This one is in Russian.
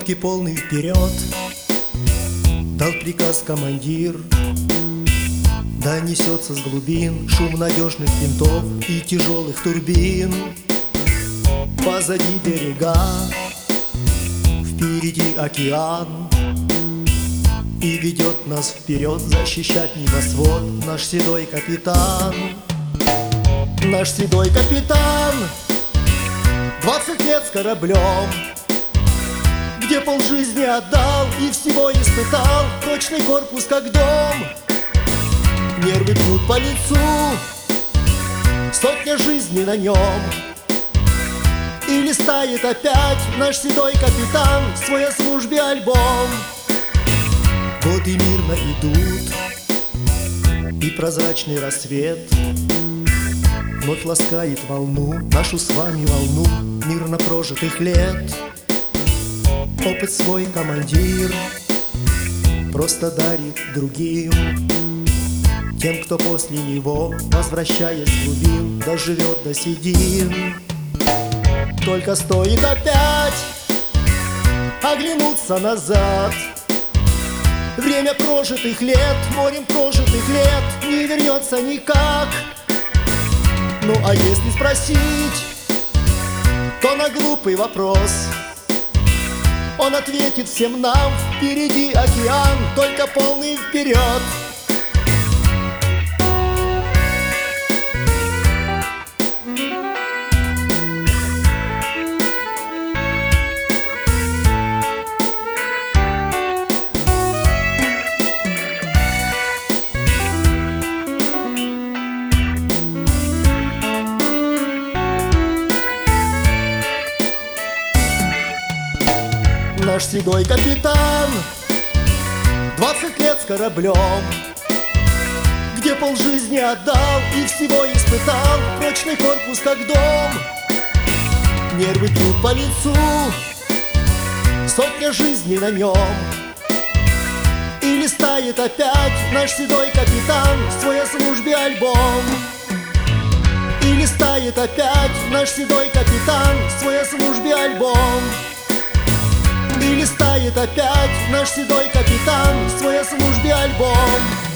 Пробки полный вперед, дал приказ командир. Да несется с глубин шум надежных винтов и тяжелых турбин. Позади берега, впереди океан, и ведет нас вперед защищать небосвод наш седой капитан. Наш седой капитан 20 лет с кораблем, где полжизни отдал и всего испытал. Прочный корпус как дом, нервы бьют по лицу, сотня жизней на нем. И листает опять наш седой капитан свой о службе альбом. Годы мирно идут, и прозрачный рассвет вновь ласкает волну, нашу с вами волну мирно прожитых лет. Опыт свой командир просто дарит другим, тем, кто после него, возвращаясь в глубин, доживет до седин. Только стоит опять оглянуться назад, время прожитых лет, морем прожитых лет не вернется никак. Ну а если спросить, то на глупый вопрос он ответит всем нам: впереди океан, только полный вперед. Наш седой капитан 20 лет с кораблем, где полжизни отдал и всего испытал. Прочный корпус как дом, нервы бьют по лицу, сотня жизней на нем. И листает опять наш седой капитан свой о службе альбом. И листает опять наш седой капитан свой о службе альбом. И листает опять наш седой капитан свой о службе альбом.